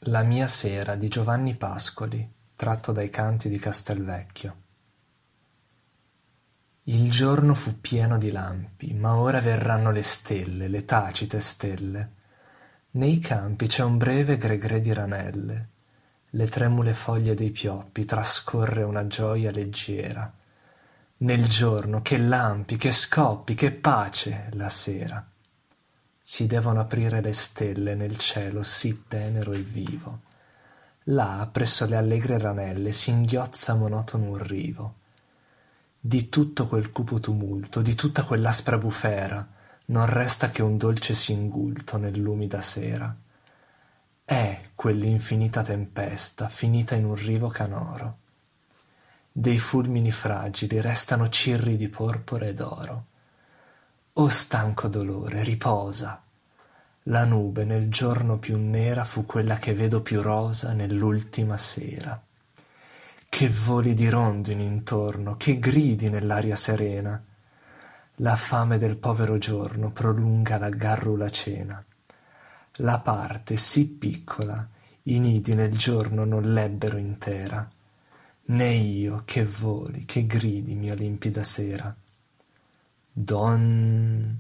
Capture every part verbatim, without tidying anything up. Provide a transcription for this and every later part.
La mia sera di Giovanni Pascoli, tratto dai Canti di Castelvecchio. Il giorno fu pieno di lampi, ma ora verranno le stelle, le tacite stelle. Nei campi c'è un breve gre-gre di ranelle, le tremule foglie dei pioppi trascorre una gioia leggiera. Nel giorno, che lampi, che scoppi, che pace, la sera. Si devono aprire le stelle nel cielo sì tenero e vivo. Là, presso le allegre ranelle, singhiozza monotono un rivo. Di tutto quel cupo tumulto, di tutta quell'aspra bufera, non resta che un dolce singulto nell'umida sera. È quell'infinita tempesta finita in un rivo canoro. Dei fulmini fragili restano cirri di porpora ed oro. O stanco dolore, riposa! La nube nel giorno più nera fu quella che vedo più rosa nell'ultima sera. Che voli di rondini intorno, che gridi nell'aria serena. La fame del povero giorno prolunga la garrula cena. La parte sì piccola, i nidi nel giorno non l'ebbero intera. Né io, che voli, che gridi, mia limpida sera. Don,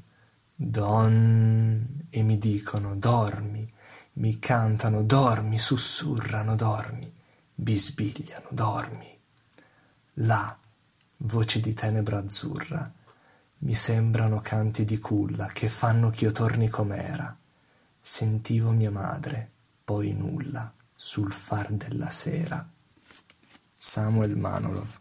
don, e mi dicono dormi, mi cantano dormi, sussurrano dormi, bisbigliano dormi. Là, voci di tenebra azzurra, mi sembrano canti di culla che fanno ch'io torni com'era. Sentivo mia madre, poi nulla, sul far della sera. Samuel Manolov.